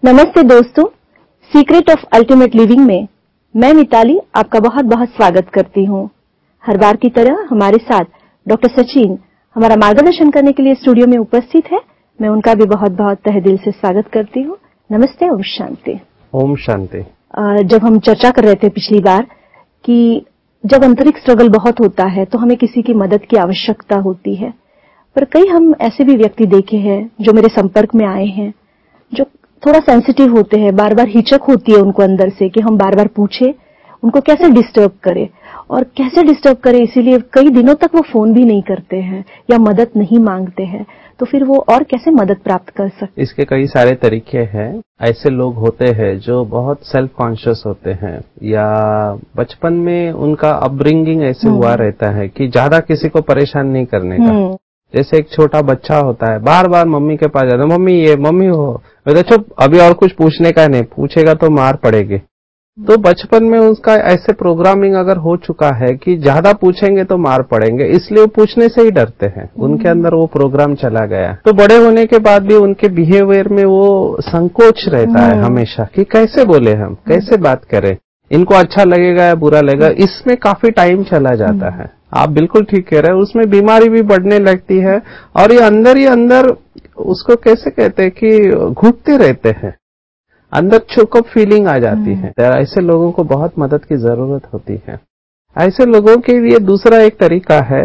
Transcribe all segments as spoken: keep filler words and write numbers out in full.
नमस्ते दोस्तों, secret of ultimate living में मैं मिताली आपका बहुत बहुत स्वागत करती हूँ। हर बार की तरह हमारे साथ डॉक्टर सचिन हमारा मार्गदर्शन करने के लिए स्टूडियो में उपस्थित है। मैं उनका भी बहुत बहुत तहे दिल से स्वागत करती हूँ। नमस्ते, ओम शांति। ओम शांति। जब हम चर्चा कर रहे थे पिछली बार कि जब आंतरिक स्ट्रगल बहुत होता है तो हमें किसी की मदद की आवश्यकता होती है, पर कई हम ऐसे भी व्यक्ति देखे हैं जो मेरे संपर्क में आए हैं जो थोड़ा सेंसिटिव होते हैं, बार बार हिचक होती है उनको अंदर से कि हम बार बार पूछे उनको कैसे डिस्टर्ब करें और कैसे डिस्टर्ब करें, इसीलिए कई दिनों तक वो फोन भी नहीं करते हैं या मदद नहीं मांगते हैं। तो फिर वो और कैसे मदद प्राप्त कर सकते? इसके कई सारे तरीके हैं। ऐसे लोग होते हैं जो बहुत सेल्फ कॉन्शियस होते हैं या बचपन में उनका अपब्रिंगिंग ऐसे हुआ रहता है कि ज्यादा किसी को परेशान नहीं करने का। जैसे एक छोटा बच्चा होता है, बार बार मम्मी के पास जाता है, मम्मी ये मम्मी हो, तो चुप, अभी और कुछ पूछने का नहीं, पूछेगा तो मार पड़ेगी। तो बचपन में उसका ऐसे प्रोग्रामिंग अगर हो चुका है कि ज्यादा पूछेंगे तो मार पड़ेंगे, इसलिए वो पूछने से ही डरते हैं। उनके अंदर वो प्रोग्राम चला गया। तो बड़े होने के बाद भी उनके बिहेवियर में वो संकोच रहता है हमेशा कि कैसे बोले, हम कैसे बात करें, इनको अच्छा लगेगा या बुरा लगेगा। इसमें काफी टाइम चला जाता है। आप बिल्कुल ठीक कह रहे हैं, उसमें बीमारी भी बढ़ने लगती है और ये अंदर ही अंदर उसको कैसे कहते हैं कि घुटते रहते हैं, अंदर चोकअप फीलिंग आ जाती है। ऐसे लोगों को बहुत मदद की जरूरत होती है। ऐसे लोगों के लिए दूसरा एक तरीका है,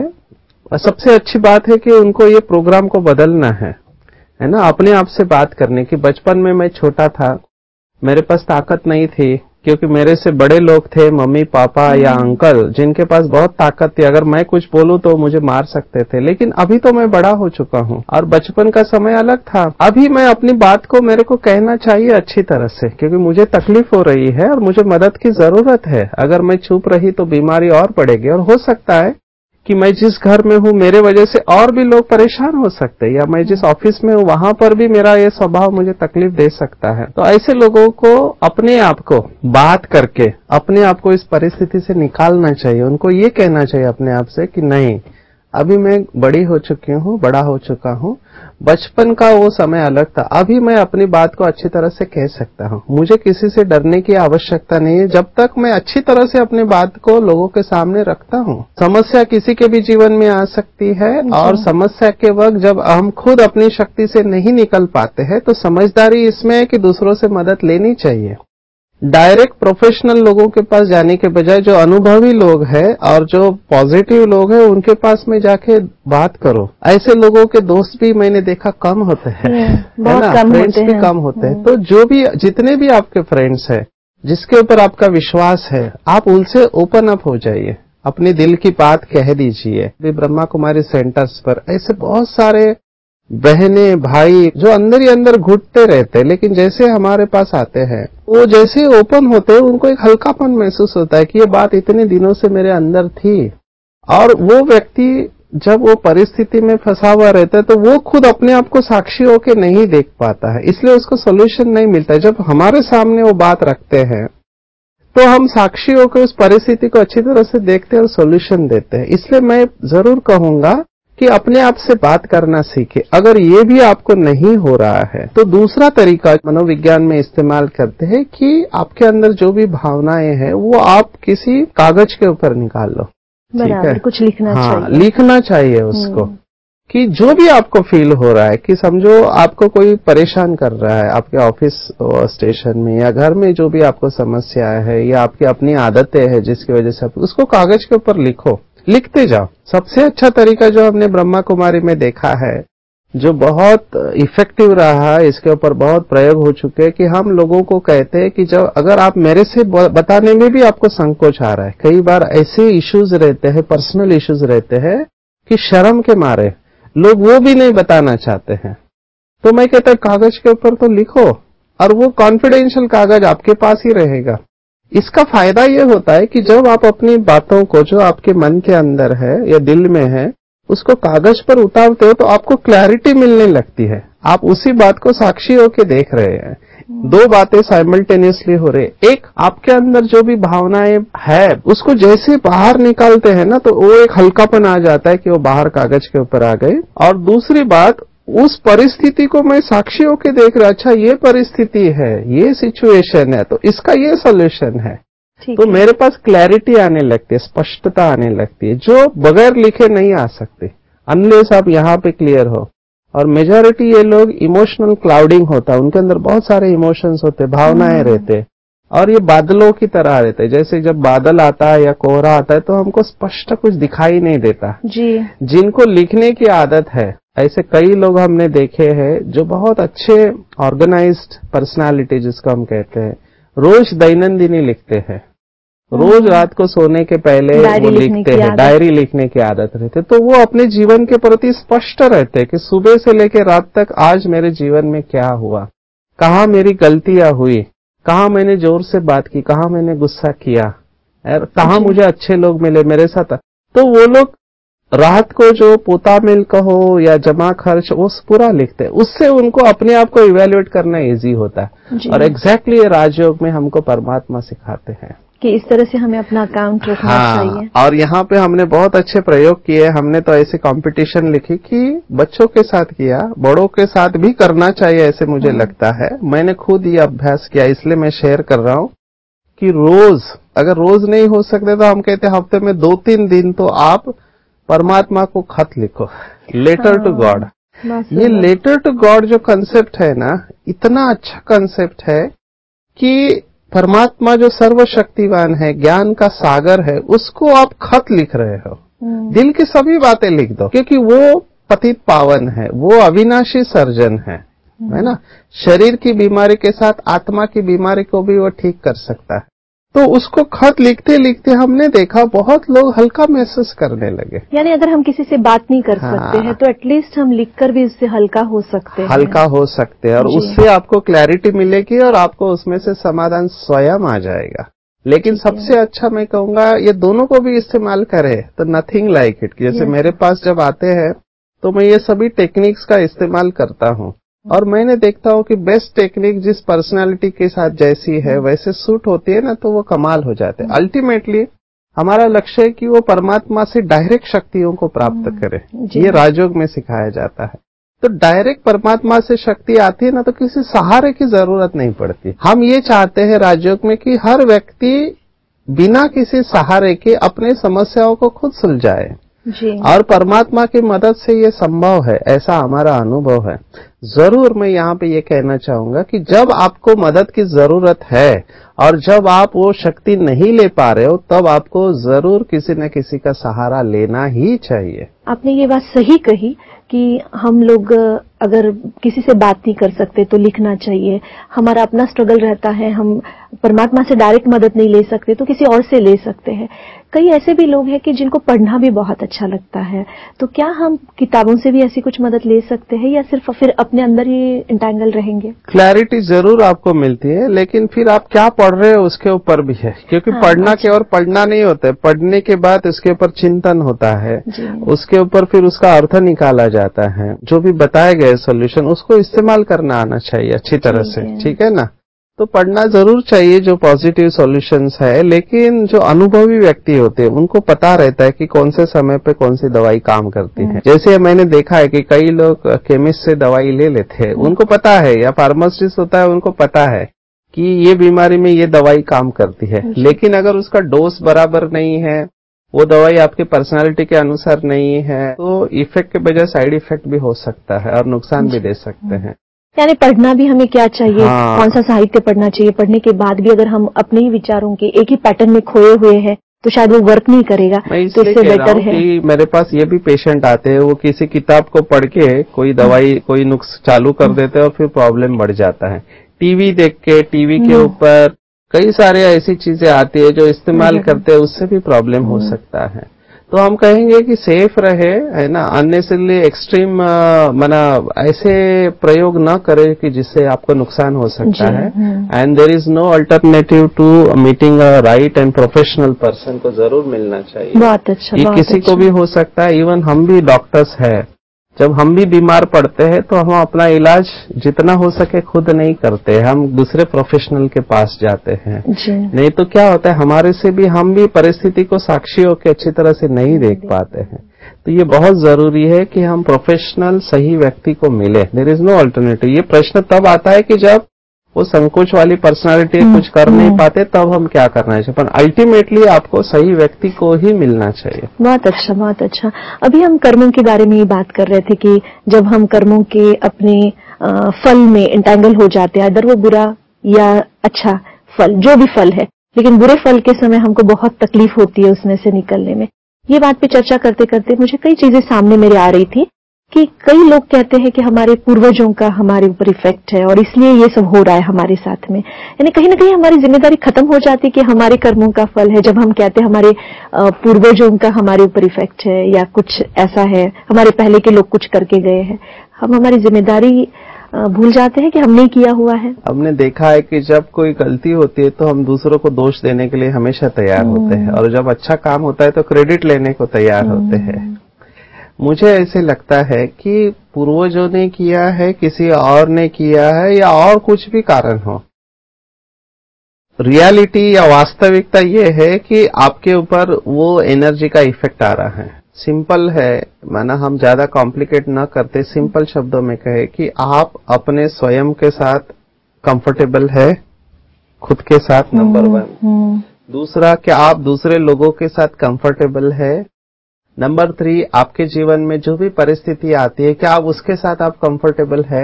सबसे अच्छी बात है कि उनको ये प्रोग्राम को बदलना है, है ना, अपने आप से बात करने की। बचपन में मैं छोटा था, मेरे पास ताकत नहीं थी क्योंकि मेरे से बड़े लोग थे, मम्मी पापा या अंकल, जिनके पास बहुत ताकत थी। अगर मैं कुछ बोलूं तो मुझे मार सकते थे। लेकिन अभी तो मैं बड़ा हो चुका हूं और बचपन का समय अलग था। अभी मैं अपनी बात को मेरे को कहना चाहिए अच्छी तरह से, क्योंकि मुझे तकलीफ हो रही है और मुझे मदद की जरूरत है। अगर मैं चुप रही तो बीमारी और बढ़ेगी और हो सकता है कि मैं जिस घर में हूं मेरे वजह से और भी लोग परेशान हो सकते हैं, या मैं जिस ऑफिस में हूं वहां पर भी मेरा ये स्वभाव मुझे तकलीफ दे सकता है। तो ऐसे लोगों को अपने आप को बात करके अपने आप को इस परिस्थिति से निकालना चाहिए। उनको ये कहना चाहिए अपने आप से कि नहीं, अभी मैं बड़ी हो चुकी हूँ, बड़ा हो चुका हूँ। बचपन का वो समय अलग था, अभी मैं अपनी बात को अच्छी तरह से कह सकता हूँ। मुझे किसी से डरने की आवश्यकता नहीं है जब तक मैं अच्छी तरह से अपनी बात को लोगों के सामने रखता हूँ। समस्या किसी के भी जीवन में आ सकती है और समस्या के वक्त जब हम खुद अपनी शक्ति से नहीं निकल पाते हैं तो समझदारी इसमें है कि दूसरों से मदद लेनी चाहिए। डायरेक्ट प्रोफेशनल लोगों के पास जाने के बजाय जो अनुभवी लोग हैं और जो पॉजिटिव लोग हैं उनके पास में जाके बात करो। ऐसे लोगों के दोस्त भी मैंने देखा कम होते हैं, है ना, फ्रेंड्स भी कम होते हैं। तो जो भी जितने भी आपके फ्रेंड्स हैं जिसके ऊपर आपका विश्वास है, आप उनसे ओपन अप हो जाइए, अपनी दिल की बात कह दीजिए। ब्रह्मा कुमारी सेंटर्स पर ऐसे बहुत सारे बहने भाई जो अंदर ही अंदर घुटते रहते हैं, लेकिन जैसे हमारे पास आते हैं वो जैसे ओपन होते हैं उनको एक हल्कापन महसूस होता है कि ये बात इतने दिनों से मेरे अंदर थी। और वो व्यक्ति जब वो परिस्थिति में फंसा हुआ रहता है तो वो खुद अपने आप को साक्षी होके नहीं देख पाता है, इसलिए उसको सोल्यूशन नहीं मिलता है। जब हमारे सामने वो बात रखते हैं तो हम साक्षी होकर उस परिस्थिति को अच्छी तरह से देखते हैं और सोल्यूशन देते हैं। इसलिए मैं जरूर कहूंगा कि अपने आप से बात करना सीखे। अगर ये भी आपको नहीं हो रहा है तो दूसरा तरीका मनोविज्ञान में इस्तेमाल करते हैं कि आपके अंदर जो भी भावनाएं हैं वो आप किसी कागज के ऊपर निकाल लो। ठीक है, कुछ लिखना हाँ, चाहिए। लिखना चाहिए उसको कि जो भी आपको फील हो रहा है, कि समझो आपको कोई परेशान कर रहा है आपके ऑफिस स्टेशन में या घर में, जो भी आपको समस्या है या आपकी अपनी आदतें हैं जिसकी वजह से उसको कागज के ऊपर लिखो, लिखते जाओ। सबसे अच्छा तरीका जो हमने ब्रह्मा कुमारी में देखा है, जो बहुत इफेक्टिव रहा है, इसके ऊपर बहुत प्रयोग हो चुके हैं, कि हम लोगों को कहते हैं कि जब अगर आप मेरे से बताने में भी आपको संकोच आ रहा है, कई बार ऐसे इश्यूज रहते हैं, पर्सनल इश्यूज रहते हैं कि शर्म के मारे लोग वो भी नहीं बताना चाहते हैं, तो मैं कहता कागज के ऊपर तो लिखो और वो कॉन्फिडेंशियल कागज आपके पास ही रहेगा। इसका फायदा ये होता है कि जब आप अपनी बातों को जो आपके मन के अंदर है या दिल में है उसको कागज पर उतारते हो तो आपको क्लैरिटी मिलने लगती है। आप उसी बात को साक्षी होकर देख रहे हैं, दो बातें साइमल्टेनियसली हो रही है। एक, आपके अंदर जो भी भावनाएं है उसको जैसे बाहर निकालते हैं ना तो वो एक हल्कापन आ जाता है कि वो बाहर कागज के ऊपर आ गई। और दूसरी बात, उस परिस्थिति को मैं साक्षी होके देख रहा, अच्छा ये परिस्थिति है, ये सिचुएशन है, तो इसका ये सॉल्यूशन है, तो है। मेरे पास क्लैरिटी आने लगती है, स्पष्टता आने लगती है, जो बगैर लिखे नहीं आ सकती अनलेस आप यहाँ पे क्लियर हो। और मेजॉरिटी ये लोग इमोशनल क्लाउडिंग होता है, उनके अंदर बहुत सारे इमोशंस होते, भावनाएं रहते, और ये बादलों की तरह रहते। जैसे जब बादल आता है या कोहरा आता है तो हमको स्पष्ट कुछ दिखाई नहीं देता जी। जिनको लिखने की आदत है, ऐसे कई लोग हमने देखे हैं जो बहुत अच्छे ऑर्गेनाइज्ड पर्सनालिटी जिसको हम कहते हैं, रोज दैनंदिनी लिखते हैं, रोज रात को सोने के पहले वो लिखते हैं, डायरी लिखने की आदत रहती, तो वो अपने जीवन के प्रति स्पष्ट रहते हैं कि सुबह से लेकर रात तक आज मेरे जीवन में क्या हुआ, कहाँ मेरी गलतियां हुई, कहाँ मैंने जोर से बात की, कहाँ मैंने गुस्सा किया, कहाँ मुझे अच्छे लोग मिले मेरे साथ। तो वो लोग रात को जो पोता मिल कहो या जमा खर्च वो पूरा लिखते हैं, उससे उनको अपने आप को इवेल्युएट करना इजी होता है। और एग्जैक्टली ये राजयोग में हमको परमात्मा सिखाते हैं कि इस तरह से हमें अपना अकाउंट रखना हाँ, चाहिए। और यहाँ पे हमने बहुत अच्छे प्रयोग किए। हमने तो ऐसे कंपटीशन लिखी कि बच्चों के साथ किया, बड़ों के साथ भी करना चाहिए ऐसे मुझे लगता है। मैंने खुद ये अभ्यास किया, इसलिए मैं शेयर कर रहा हूँ कि रोज, अगर रोज नहीं हो सकते तो हम कहते हैं हफ्ते में दो तीन दिन तो आप परमात्मा को खत लिखो, लेटर टू गॉड। ये लेटर टू गॉड जो कंसेप्ट है ना, इतना अच्छा कंसेप्ट है कि परमात्मा जो सर्वशक्तिवान है, ज्ञान का सागर है, उसको आप खत लिख रहे हो। दिल की सभी बातें लिख दो, क्योंकि वो पतित पावन है, वो अविनाशी सर्जन है, है ना। शरीर की बीमारी के साथ आत्मा की बीमारी को भी वो ठीक कर सकता है। तो उसको खत लिखते लिखते हमने देखा बहुत लोग हल्का महसूस करने लगे। यानी अगर हम किसी से बात नहीं कर हाँ, सकते हैं तो एटलीस्ट हम लिखकर भी उससे हल्का हो सकते हैं। हल्का हो सकते हैं और उससे आपको क्लैरिटी मिलेगी और आपको उसमें से समाधान स्वयं आ जाएगा। लेकिन सबसे अच्छा मैं कहूंगा ये दोनों को भी इस्तेमाल करें तो नथिंग लाइक इट। जैसे मेरे पास जब आते हैं तो मैं ये सभी टेक्निक्स का इस्तेमाल करता हूँ और मैंने देखता हूँ कि बेस्ट टेक्निक जिस पर्सनालिटी के साथ जैसी है वैसे सूट होती है ना, तो वो कमाल हो जाते हैं। अल्टीमेटली हमारा लक्ष्य है कि वो परमात्मा से डायरेक्ट शक्तियों को प्राप्त करे। ये राजयोग में सिखाया जाता है। तो डायरेक्ट परमात्मा से शक्ति आती है ना, तो किसी सहारे की जरूरत नहीं पड़ती। हम ये चाहते हैं राजयोग में कि हर व्यक्ति बिना किसी सहारे के अपने समस्याओं को खुद सुलझाए जी। और परमात्मा की मदद से ये संभव है, ऐसा हमारा अनुभव है। जरूर मैं यहाँ पे ये कहना चाहूंगा कि जब आपको मदद की जरूरत है और जब आप वो शक्ति नहीं ले पा रहे हो, तब आपको जरूर किसी न किसी का सहारा लेना ही चाहिए। आपने ये बात सही कही कि हम लोग अगर किसी से बात नहीं कर सकते तो लिखना चाहिए। हमारा अपना स्ट्रगल रहता है, हम परमात्मा से डायरेक्ट मदद नहीं ले सकते तो किसी और से ले सकते हैं। कई ऐसे भी लोग हैं कि जिनको पढ़ना भी बहुत अच्छा लगता है, तो क्या हम किताबों से भी ऐसी कुछ मदद ले सकते हैं या सिर्फ फिर अपने अंदर ही इंटैंगल रहेंगे? क्लैरिटी जरूर आपको मिलती है, लेकिन फिर आप क्या पढ़ रहे हो उसके ऊपर भी है। क्योंकि हाँ, पढ़ना अच्छा। केवल पढ़ना नहीं होता है, पढ़ने के बाद उसके ऊपर चिंतन होता है, उसके ऊपर फिर उसका अर्थ निकाला जाता है। जो भी बताए गए सोल्यूशन उसको इस्तेमाल करना आना चाहिए अच्छी तरह से, ठीक है ना। तो पढ़ना जरूर चाहिए जो पॉजिटिव सॉल्यूशंस है, लेकिन जो अनुभवी व्यक्ति होते हैं उनको पता रहता है कि कौन से समय पे कौन सी दवाई काम करती है। जैसे मैंने देखा है कि कई लोग केमिस्ट से दवाई ले लेते हैं, उनको पता है, या फार्मासिस्ट होता है उनको पता है कि ये बीमारी में ये दवाई काम करती है, लेकिन अगर उसका डोज बराबर नहीं है, वो दवाई आपकी पर्सनालिटी के अनुसार नहीं है, तो इफेक्ट के बजाय साइड इफेक्ट भी हो सकता है और नुकसान भी दे सकते हैं। यानी पढ़ना भी हमें क्या चाहिए, हाँ। कौन सा साहित्य पढ़ना चाहिए। पढ़ने के बाद भी अगर हम अपने ही विचारों के एक ही पैटर्न में खोए हुए हैं तो शायद वो वर्क नहीं करेगा। तो इससे बेटर है कि मेरे पास ये भी पेशेंट आते हैं, वो किसी किताब को पढ़ के कोई दवाई कोई नुस्ख चालू कर देते हैं और फिर प्रॉब्लम बढ़ जाता है। टीवी देख के, टीवी के ऊपर कई सारे ऐसी चीजें आती है जो इस्तेमाल करते हैं, उससे भी प्रॉब्लम हो सकता है। तो हम कहेंगे कि सेफ रहे, है ना, अननेसेसरली एक्सट्रीम मना ऐसे प्रयोग न करे कि जिससे आपको नुकसान हो सकता है। And there is no alternative to meeting a right and professional person को जरूर मिलना चाहिए। बहुत अच्छा, ये बहुत किसी अच्छा। को भी हो सकता है। इवन हम भी डॉक्टर्स है, जब हम भी बीमार पड़ते हैं तो हम अपना इलाज जितना हो सके खुद नहीं करते, हम दूसरे प्रोफेशनल के पास जाते हैं। नहीं तो क्या होता है, हमारे से भी हम भी परिस्थिति को साक्षी होकर अच्छी तरह से नहीं देख पाते हैं। तो ये बहुत जरूरी है कि हम प्रोफेशनल सही व्यक्ति को मिले। There is no alternative. ये प्रश्न तब आता है कि जब वो संकोच वाली पर्सनालिटी कुछ कर नहीं पाते, तब हम क्या करना चाहिए, पर अल्टीमेटली आपको सही व्यक्ति को ही मिलना चाहिए। बहुत अच्छा, बहुत अच्छा। अभी हम कर्मों के बारे में ही बात कर रहे थे कि जब हम कर्मों के अपने आ, फल में इंटैंगल हो जाते हैं, अगर वो बुरा या अच्छा फल, जो भी फल है, लेकिन बुरे फल के समय हमको बहुत तकलीफ होती है उसमें से निकलने में। ये बात पे चर्चा करते करते मुझे कई चीजें सामने मेरे आ रही थी कि कई लोग कहते हैं कि हमारे पूर्वजों का हमारे ऊपर इफेक्ट है और इसलिए ये सब हो रहा है हमारे साथ में। यानी कहीं ना कहीं हमारी जिम्मेदारी खत्म हो जाती है कि हमारे कर्मों का फल है। जब हम कहते हैं हमारे पूर्वजों का हमारे ऊपर इफेक्ट है या कुछ ऐसा है, हमारे पहले के लोग कुछ करके गए हैं, हम हमारी जिम्मेदारी भूल जाते हैं कि हमने किया हुआ है। हमने देखा है कि जब कोई गलती होती है तो हम दूसरों को दोष देने के लिए हमेशा तैयार होते हैं, और जब अच्छा काम होता है तो क्रेडिट लेने को तैयार होते हैं। मुझे ऐसे लगता है कि पूर्वजों ने किया है, किसी और ने किया है, या और कुछ भी कारण हो, रियलिटी या वास्तविकता ये है कि आपके ऊपर वो एनर्जी का इफेक्ट आ रहा है। सिंपल है, माना हम ज्यादा कॉम्प्लिकेट ना करते, सिंपल शब्दों में कहे कि आप अपने स्वयं के साथ कंफर्टेबल है, खुद के साथ, नंबर वन। दूसरा, क्या आप दूसरे लोगों के साथ कंफर्टेबल है। नंबर थ्री, आपके जीवन में जो भी परिस्थिति आती है, क्या आप उसके साथ आप कंफर्टेबल है,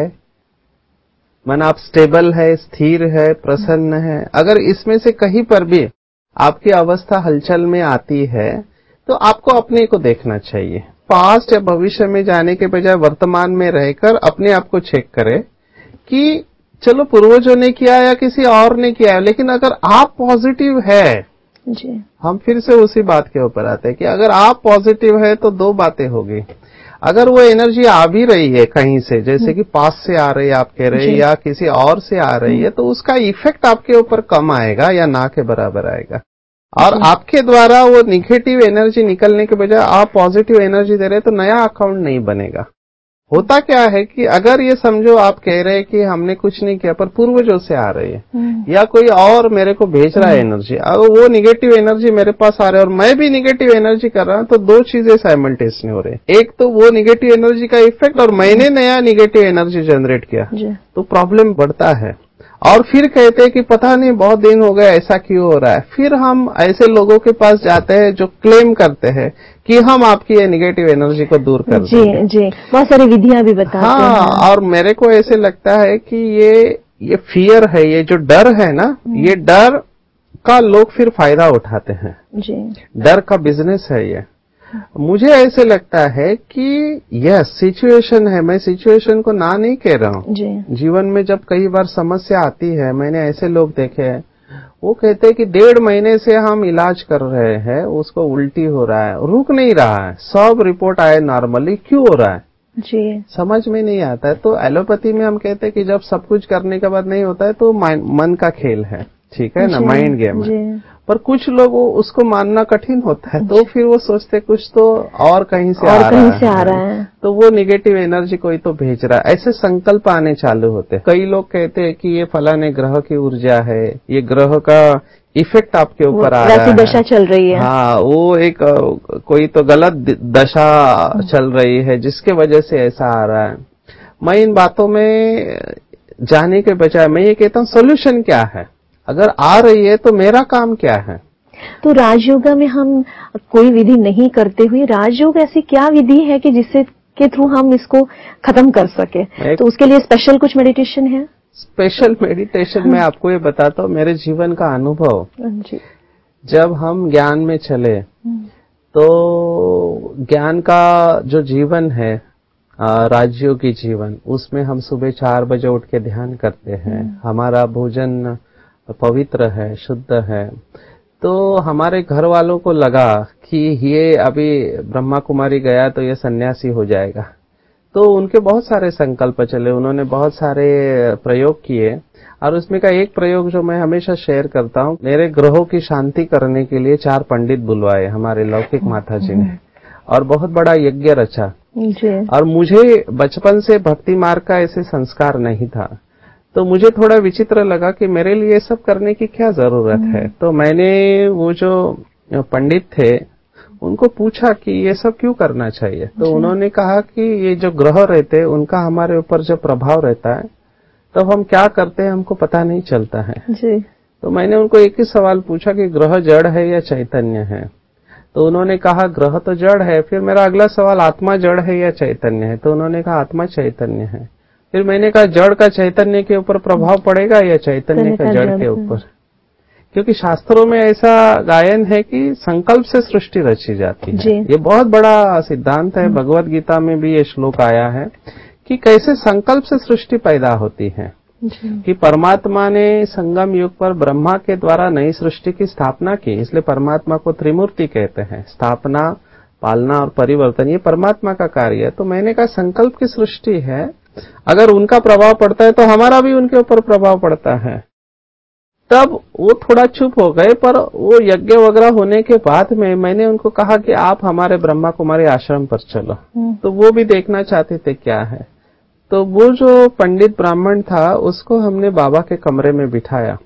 मन आप स्टेबल है, स्थिर है, प्रसन्न है। अगर इसमें से कहीं पर भी आपकी अवस्था हलचल में आती है तो आपको अपने को देखना चाहिए। पास्ट या भविष्य में जाने के बजाय वर्तमान में रहकर अपने आप को चेक करें कि चलो पूर्वजों ने किया या किसी और ने किया है, लेकिन अगर आप पॉजिटिव है जी, हम फिर से उसी बात के ऊपर आते हैं कि अगर आप पॉजिटिव है तो दो बातें होगी। अगर वो एनर्जी आ भी रही है कहीं से, जैसे कि पास से आ रही है आप कह रहे हैं, या किसी और से आ रही है, तो उसका इफेक्ट आपके ऊपर कम आएगा या ना के बराबर आएगा। और आपके द्वारा वो निगेटिव एनर्जी निकलने के बजाय आप पॉजिटिव एनर्जी दे रहे हैं तो नया अकाउंट नहीं बनेगा। होता क्या है कि अगर ये समझो आप कह रहे हैं कि हमने कुछ नहीं किया, पर पूर्वजों से आ रही है या कोई और मेरे को भेज रहा है एनर्जी, अगर वो निगेटिव एनर्जी मेरे पास आ रहा है और मैं भी निगेटिव एनर्जी कर रहा हूं, तो दो चीजें साइमल्टेनियसली हो रही है। एक तो वो निगेटिव एनर्जी का इफेक्ट, और मैंने नया निगेटिव एनर्जी जनरेट किया, तो प्रॉब्लम बढ़ता है। और फिर कहते हैं कि पता नहीं बहुत दिन हो गए ऐसा क्यों हो रहा है। फिर हम ऐसे लोगों के पास जाते हैं जो क्लेम करते हैं कि हम आपकी ये निगेटिव एनर्जी को दूर कर जी देंगे। जी, बहुत सारी विधियां भी बताते हाँ, हैं। हाँ, और मेरे को ऐसे लगता है कि ये ये फियर है, ये जो डर है ना, ये डर का लोग फिर फायदा उठाते हैं जी। डर का बिजनेस है ये। मुझे ऐसे लगता है कि यस सिचुएशन है, मैं सिचुएशन को ना नहीं कह रहा हूँ। जीवन में जब कई बार समस्या आती है, मैंने ऐसे लोग देखे हैं, वो कहते हैं कि डेढ़ महीने से हम इलाज कर रहे हैं, उसको उल्टी हो रहा है, रुक नहीं रहा है, सब रिपोर्ट आए नॉर्मली, क्यों हो रहा है जी, समझ में नहीं आता है। तो एलोपैथी में हम कहते हैं कि जब सब कुछ करने के बाद नहीं होता है तो मन का खेल है, ठीक है ना, माइंड गेम है। पर कुछ लोग उसको मानना कठिन होता है, तो फिर वो सोचते कुछ तो और कहीं से और आ कहीं रहा से है, आ रहा है, तो वो निगेटिव एनर्जी कोई तो भेज रहा है, ऐसे संकल्प आने चालू होते हैं। कई लोग कहते हैं कि ये फलाने ग्रह की ऊर्जा है, ये ग्रह का इफेक्ट आपके ऊपर आ रहा है, दशा चल रही है। हाँ, वो एक कोई तो गलत दशा चल रही है जिसके वजह से ऐसा आ रहा है। मैं इन बातों में जाने के बजाय मैं ये कहता हूँ सोल्यूशन क्या है, अगर आ रही है तो मेरा काम क्या है। तो राजयोग में हम कोई विधि नहीं करते हुए, राजयोग ऐसी क्या विधि है कि जिससे के थ्रू हम इसको खत्म कर सके, तो उसके लिए स्पेशल कुछ मेडिटेशन है? स्पेशल मेडिटेशन हाँ। मैं आपको ये बताता हूँ, मेरे जीवन का अनुभव जी। जब हम ज्ञान में चले तो ज्ञान का जो जीवन है, राजयोगी जीवन, उसमें हम सुबह चार बजे उठ के ध्यान करते हैं, हमारा भोजन पवित्र है, शुद्ध है। तो हमारे घर वालों को लगा कि ये अभी ब्रह्मा कुमारी गया तो ये सन्यासी हो जाएगा, तो उनके बहुत सारे संकल्प चले, उन्होंने बहुत सारे प्रयोग किए, और उसमें का एक प्रयोग जो मैं हमेशा शेयर करता हूँ, मेरे ग्रहों की शांति करने के लिए चार पंडित बुलवाए हमारे लौकिक माता जी ने, और बहुत बड़ा यज्ञ रचा जी। और मुझे बचपन से भक्ति मार्ग का ऐसे संस्कार नहीं था, तो मुझे थोड़ा विचित्र लगा कि मेरे लिए ये सब करने की क्या जरूरत है। तो मैंने वो जो पंडित थे उनको पूछा कि ये सब क्यों करना चाहिए, तो उन्होंने कहा कि ये जो ग्रह रहते हैं उनका हमारे ऊपर जो प्रभाव रहता है तब हम क्या करते हैं हमको पता नहीं चलता है जी। तो मैंने उनको एक ही सवाल पूछा कि ग्रह जड़ है या चैतन्य है, तो उन्होंने कहा ग्रह तो जड़ है। फिर मेरा अगला सवाल आत्मा जड़ है या चैतन्य है, तो उन्होंने कहा आत्मा चैतन्य है। फिर मैंने कहा जड़ का चैतन्य के ऊपर प्रभाव पड़ेगा या चैतन्य का जड़ के ऊपर, क्योंकि शास्त्रों में ऐसा गायन है कि संकल्प से सृष्टि रची जाती है। ये बहुत बड़ा सिद्धांत है, भगवत गीता में भी ये श्लोक आया है कि कैसे संकल्प से सृष्टि पैदा होती है, कि परमात्मा ने संगम युग पर ब्रह्मा के द्वारा नई सृष्टि की स्थापना की, इसलिए परमात्मा को त्रिमूर्ति कहते हैं। स्थापना, पालना और परिवर्तन ये परमात्मा का कार्य है। तो मैंने कहा संकल्प की सृष्टि है, अगर उनका प्रभाव पड़ता है तो हमारा भी उनके ऊपर प्रभाव पड़ता है। तब वो थोड़ा चुप हो गए, पर वो यज्ञ वगैरह होने के बाद में मैंने उनको कहा कि आप हमारे ब्रह्मा कुमारी आश्रम पर चलो, तो वो भी देखना चाहते थे क्या है। तो वो जो पंडित ब्राह्मण था उसको हमने बाबा के कमरे में बिठाया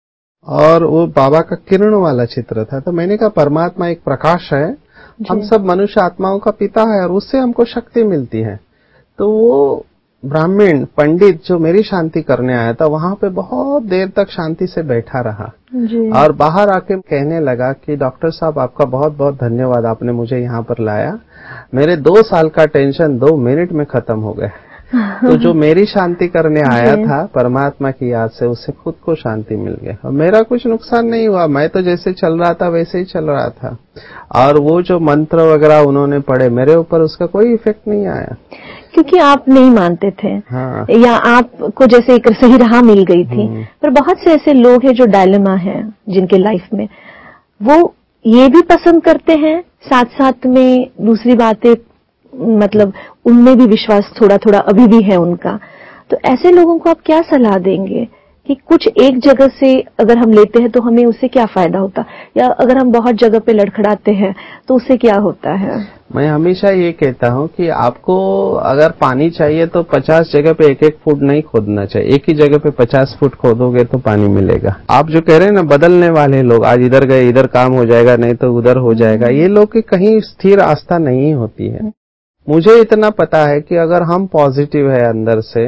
और वो बाबा का किरण वाला चित्र था। तो मैंने कहा परमात्मा एक प्रकाश है, हम सब मनुष्य आत्माओं का पिता है और उससे हमको शक्ति मिलती है। तो वो ब्राह्मण पंडित जो मेरी शांति करने आया था वहां पे बहुत देर तक शांति से बैठा रहा जी। और बाहर आके कहने लगा कि डॉक्टर साहब आपका बहुत बहुत धन्यवाद, आपने मुझे यहाँ पर लाया, मेरे दो साल का टेंशन दो मिनट में खत्म हो गया। तो जो मेरी शांति करने आया था परमात्मा की याद से, उससे खुद को शांति मिल गई और मेरा कुछ नुकसान नहीं हुआ। मैं तो जैसे चल रहा था वैसे ही चल रहा था और वो जो मंत्र वगैरह उन्होंने पढ़े मेरे ऊपर उसका कोई इफेक्ट नहीं आया, क्योंकि आप नहीं मानते थे हाँ। या आपको जैसे एक सही राह मिल गई थी। पर बहुत से ऐसे लोग हैं जो डायलेमा है जिनके लाइफ में, वो ये भी पसंद करते हैं, साथ साथ में दूसरी बातें मतलब उनमें भी विश्वास थोड़ा थोड़ा अभी भी है उनका। तो ऐसे लोगों को आप क्या सलाह देंगे कि कुछ एक जगह से अगर हम लेते हैं तो हमें उससे क्या फायदा होता, या अगर हम बहुत जगह पे लड़खड़ाते हैं तो उससे क्या होता है? मैं हमेशा ये कहता हूँ कि आपको अगर पानी चाहिए तो पचास जगह पे एक एक फुट नहीं खोदना चाहिए, एक ही जगह पे पचास फुट खोदोगे तो पानी मिलेगा। आप जो कह रहे हैं ना बदलने वाले लोग, आज इधर गए इधर काम हो जाएगा नहीं तो उधर हो जाएगा, ये लोग की कहीं स्थिर आस्था नहीं होती है। मुझे इतना पता है कि अगर हम पॉजिटिव है अंदर से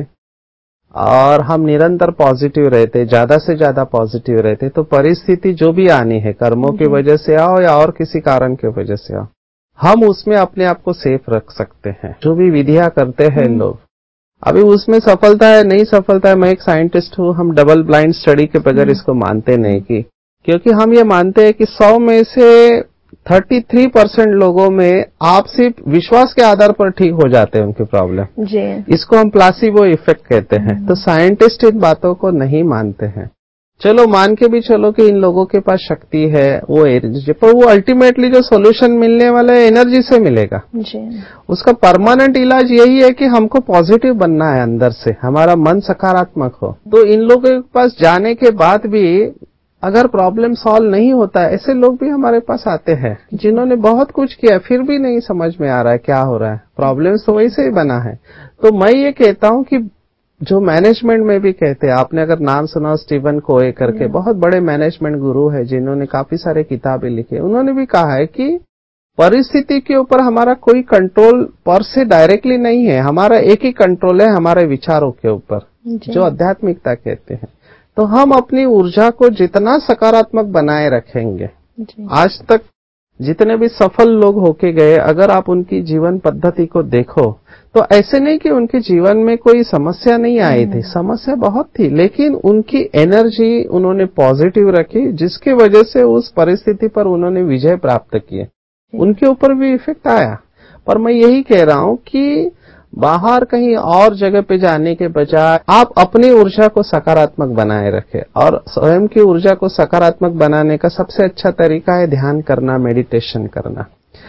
और हम निरंतर पॉजिटिव रहते, ज्यादा से ज्यादा पॉजिटिव रहते, तो परिस्थिति जो भी आनी है कर्मों की वजह से आओ या और किसी कारण की वजह से आओ, हम उसमें अपने आप को सेफ रख सकते हैं। जो भी विधियां करते हैं लोग, अभी उसमें सफलता है नहीं सफलता है, मैं एक साइंटिस्ट हूँ, हम डबल ब्लाइंड स्टडी के बगैर इसको मानते नहीं की, क्योंकि हम ये मानते हैं कि सौ में से तैंतीस परसेंट लोगों में आप सिर्फ विश्वास के आधार पर ठीक हो जाते हैं उनकी प्रॉब्लम जी। इसको हम प्लासिबो इफेक्ट कहते हैं। तो साइंटिस्ट इन बातों को नहीं मानते हैं। चलो मान के भी चलो कि इन लोगों के पास शक्ति है, वो एनर्जी, पर वो अल्टीमेटली जो सॉल्यूशन मिलने वाला है एनर्जी से मिलेगा जी। उसका परमानेंट इलाज यही है कि हमको पॉजिटिव बनना है, अंदर से हमारा मन सकारात्मक हो। तो इन लोगों के पास जाने के बाद भी अगर प्रॉब्लम सॉल्व नहीं होता है, ऐसे लोग भी हमारे पास आते हैं जिन्होंने बहुत कुछ किया फिर भी नहीं समझ में आ रहा है क्या हो रहा है, प्रॉब्लम तो वैसे ही बना है। तो मैं ये कहता हूं कि जो मैनेजमेंट में भी कहते हैं, आपने अगर नाम सुना स्टीवन कोए करके, बहुत बड़े मैनेजमेंट गुरु है जिन्होंने काफी सारे किताबें लिखे, उन्होंने भी कहा है कि परिस्थिति के ऊपर हमारा कोई कंट्रोल पर से डायरेक्टली नहीं है, हमारा एक ही कंट्रोल है हमारे विचारों के ऊपर, जो आध्यात्मिकता कहते हैं। तो हम अपनी ऊर्जा को जितना सकारात्मक बनाए रखेंगे, आज तक जितने भी सफल लोग होके गए, अगर आप उनकी जीवन पद्धति को देखो तो ऐसे नहीं कि उनके जीवन में कोई समस्या नहीं आई थी, समस्या बहुत थी, लेकिन उनकी एनर्जी उन्होंने पॉजिटिव रखी, जिसकी वजह से उस परिस्थिति पर उन्होंने विजय प्राप्त किए। उनके ऊपर भी इफेक्ट आया। पर मैं यही कह रहा हूं कि बाहर कहीं और जगह पे जाने के बजाय आप अपनी ऊर्जा को सकारात्मक बनाए रखें, और स्वयं की ऊर्जा को सकारात्मक बनाने का सबसे अच्छा तरीका है ध्यान करना, मेडिटेशन करना।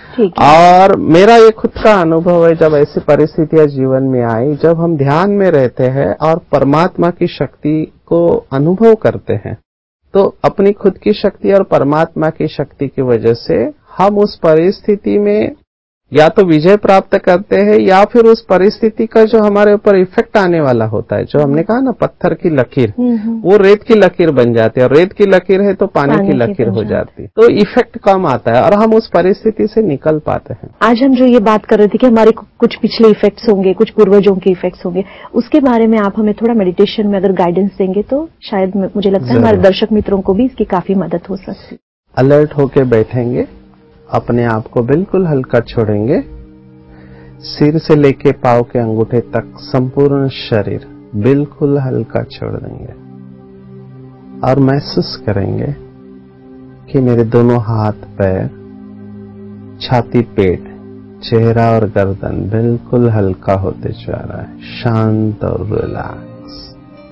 और मेरा ये खुद का अनुभव है, जब ऐसी परिस्थितियां जीवन में आई, जब हम ध्यान में रहते हैं और परमात्मा की शक्ति को अनुभव करते हैं, तो अपनी खुद की शक्ति और परमात्मा की शक्ति की वजह से हम उस परिस्थिति में या तो विजय प्राप्त करते हैं या फिर उस परिस्थिति का जो हमारे ऊपर इफेक्ट आने वाला होता है, जो हमने कहा ना पत्थर की लकीर, वो रेत की लकीर बन जाती है, और रेत की लकीर है तो पानी, पानी की लकीर हो जाती है, तो इफेक्ट कम आता है और हम उस परिस्थिति से निकल पाते हैं। आज हम जो ये बात कर रहे थे कि हमारे कुछ पिछले इफेक्ट्स होंगे, कुछ पूर्वजों के इफेक्ट्स होंगे, उसके बारे में आप हमें थोड़ा मेडिटेशन में अगर गाइडेंस देंगे तो शायद मुझे लगता है हमारे दर्शक मित्रों को भी इसकी काफी मदद हो सकती है। अलर्ट होके बैठेंगे, अपने आप को बिल्कुल हल्का छोड़ेंगे, सिर से लेके पांव के अंगूठे तक संपूर्ण शरीर बिल्कुल हल्का छोड़ देंगे और महसूस करेंगे कि मेरे दोनों हाथ, पैर, छाती, पेट, चेहरा और गर्दन बिल्कुल हल्का होते जा रहा है, शांत और रिलैक्स।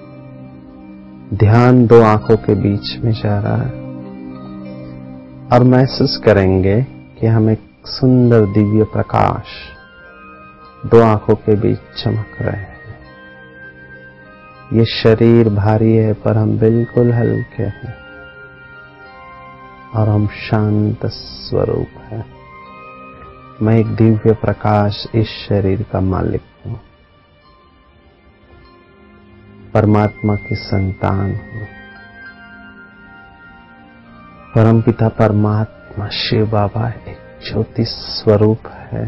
ध्यान दो आंखों के बीच में जा रहा है और महसूस करेंगे कि हम एक सुंदर दिव्य प्रकाश दो आंखों के बीच चमक रहे हैं। ये शरीर भारी है पर हम बिल्कुल हल्के हैं और हम शांत स्वरूप हैं। मैं एक दिव्य प्रकाश इस शरीर का मालिक हूं, परमात्मा की संतान हूं। परमपिता परमात्मा शिव बाबा एक ज्योति स्वरूप है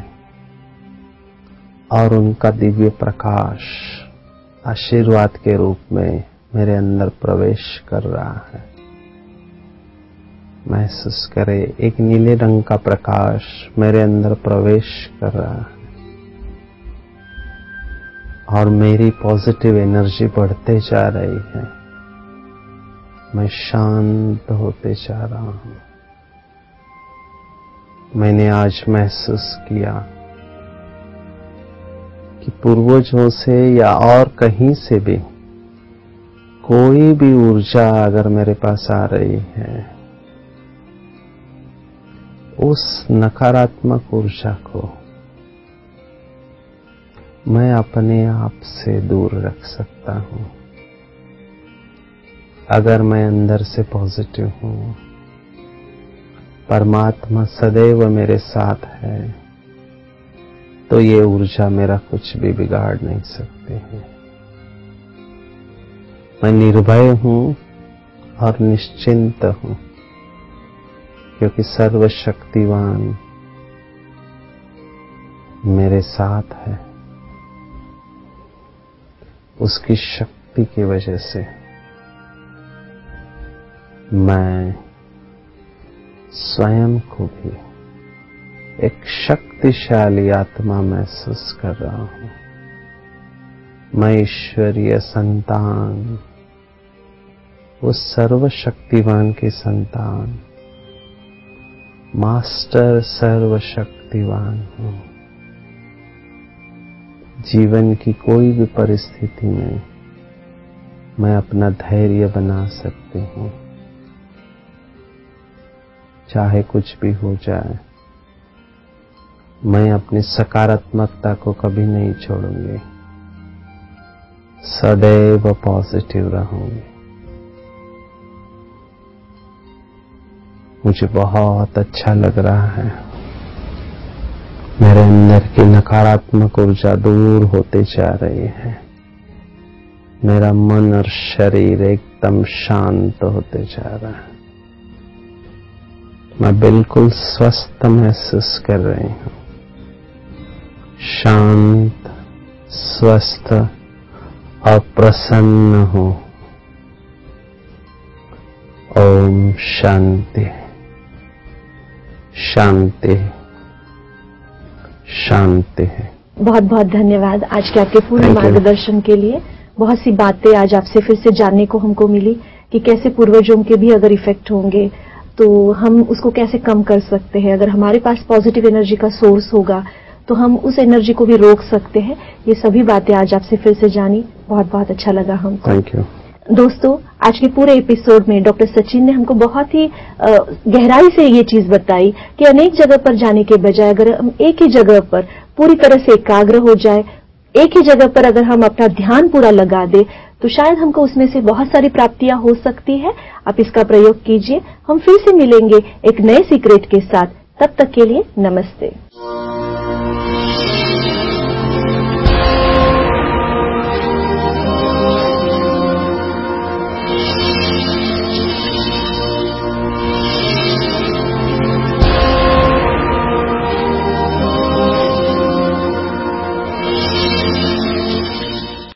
और उनका दिव्य प्रकाश आशीर्वाद के रूप में मेरे अंदर प्रवेश कर रहा है। महसूस करें, एक नीले रंग का प्रकाश मेरे अंदर प्रवेश कर रहा है और मेरी पॉजिटिव एनर्जी बढ़ते जा रही है। मैं शांत होते जा रहा हूं। मैंने आज महसूस किया कि पूर्वजों से या और कहीं से भी कोई भी ऊर्जा अगर मेरे पास आ रही है, उस नकारात्मक ऊर्जा को मैं अपने आप से दूर रख सकता हूं। अगर मैं अंदर से पॉजिटिव हूं, परमात्मा सदैव मेरे साथ है, तो ये ऊर्जा मेरा कुछ भी बिगाड़ नहीं सकती है। मैं निर्भय हूं और निश्चिंत हूं, क्योंकि सर्वशक्तिवान मेरे साथ है। उसकी शक्ति की वजह से मैं स्वयं को भी एक शक्तिशाली आत्मा महसूस कर रहा हूं। मैं ईश्वरीय संतान, उस सर्वशक्तिवान की संतान, मास्टर सर्वशक्तिवान हूं। जीवन की कोई भी परिस्थिति में मैं अपना धैर्य बना सकती हूं। चाहे कुछ भी हो जाए, मैं अपनी सकारात्मकता को कभी नहीं छोड़ूंगी, सदैव पॉजिटिव रहूंगी। मुझे बहुत अच्छा लग रहा है। मेरे अंदर की नकारात्मक ऊर्जा दूर होते जा रही है। मेरा मन और शरीर एकदम शांत होते जा रहा है। मैं बिल्कुल स्वस्थ महसूस कर रही हूं। शांत, स्वस्थ और प्रसन्न हूं। ओम शांति, शांति, शांति। बहुत बहुत धन्यवाद आज के आपके पूरे मार्गदर्शन के लिए। बहुत सी बातें आज आपसे फिर से जानने को हमको मिली कि कैसे पूर्वजों के भी अगर इफेक्ट होंगे तो हम उसको कैसे कम कर सकते हैं। अगर हमारे पास पॉजिटिव एनर्जी का सोर्स होगा तो हम उस एनर्जी को भी रोक सकते हैं। ये सभी बातें आज आपसे फिर से जानी, बहुत बहुत अच्छा लगा हमको। Thank you. दोस्तों, आज के पूरे एपिसोड में डॉक्टर सचिन ने हमको बहुत ही गहराई से ये चीज बताई कि अनेक जगह पर जाने के बजाय अगर हम एक ही जगह पर पूरी तरह से एकाग्र हो जाए, एक ही जगह पर अगर हम अपना ध्यान पूरा लगा दे, तो शायद हमको उसमें से बहुत सारी प्राप्तियां हो सकती है। आप इसका प्रयोग कीजिए। हम फिर से मिलेंगे एक नए सीक्रेट के साथ। तब तक के लिए नमस्ते।